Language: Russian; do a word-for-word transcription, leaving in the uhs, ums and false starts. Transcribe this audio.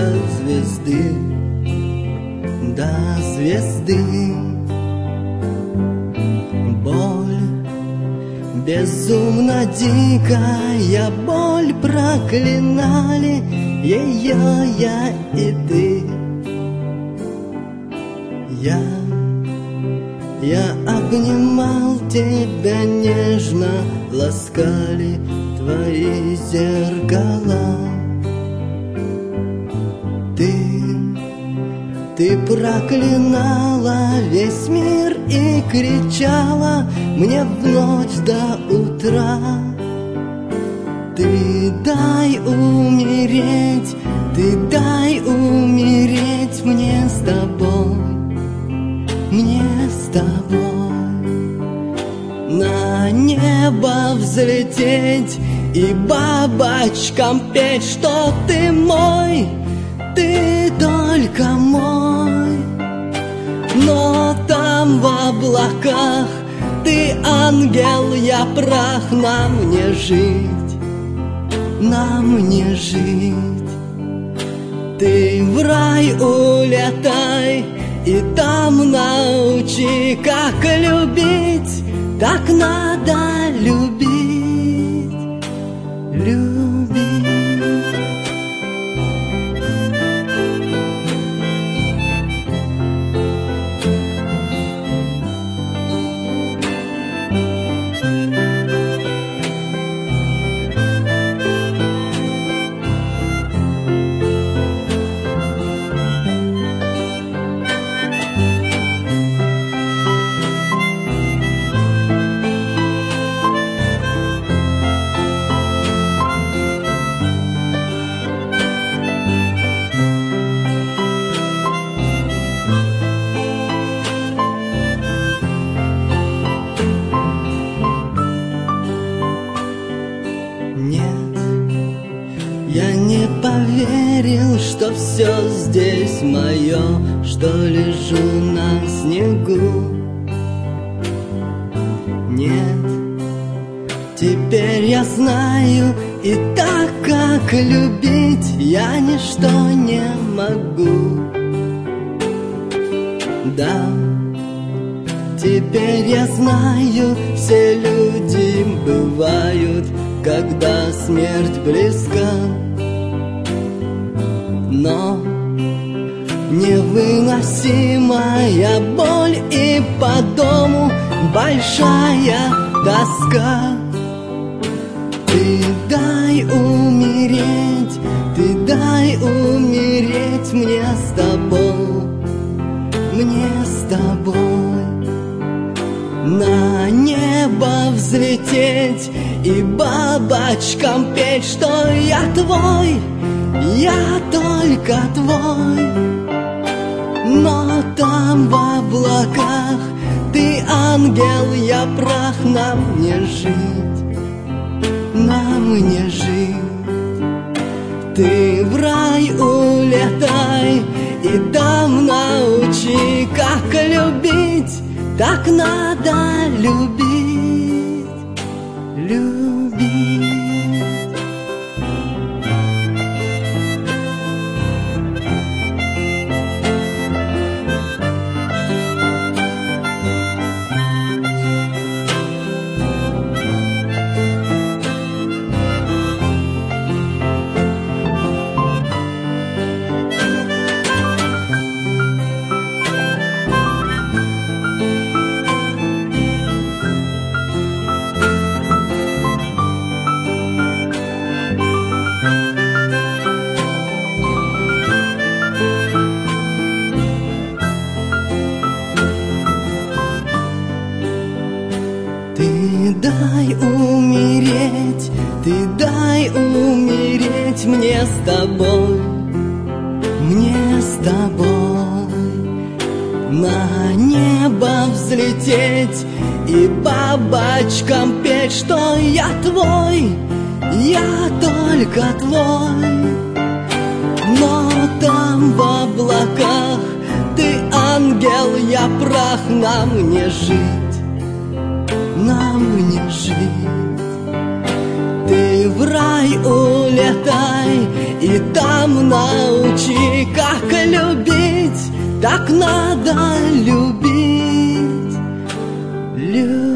до звезды, до звезды. Боль безумно дикая, боль проклинали ее я и ты. Я, я обнимал тебя нежно, ласкали твои зеркала. Ты, ты проклинала весь мир и кричала мне в ночь до утра. Ты дай умереть, ты дай умереть мне с тобой, мне с тобой. На небо взлететь и бабочкам петь, что ты мой, ты только мой. Но там в облаках ты ангел, я прах, нам не жить, нам не жить. Ты в рай улетай и там научи, как любить, так надо любить, любить. Я не поверил, что все здесь мое, что лежу на снегу. Нет, теперь я знаю, и так как любить я ничто не могу. Да, теперь я знаю, все люди бывают, когда смерть близка. Но невыносимая боль и по дому большая тоска. Ты дай умереть, ты дай умереть мне с тобой, мне с тобой. На небо взлететь и бабочкам петь, что я твой, я только твой. Но там в облаках ты ангел, я прах, нам не жить, нам не жить. Ты в рай улетай и там научи, как любить, так надо любить, любить. Ты дай умереть, ты дай умереть мне с тобой, мне с тобой. На небо взлететь и бабочкам петь, что я твой, я только твой. Но там в облаках ты ангел, я прах, нам не жить, нам не жить. Ты в рай улетай И там научи, как любить. Так надо любить, любить.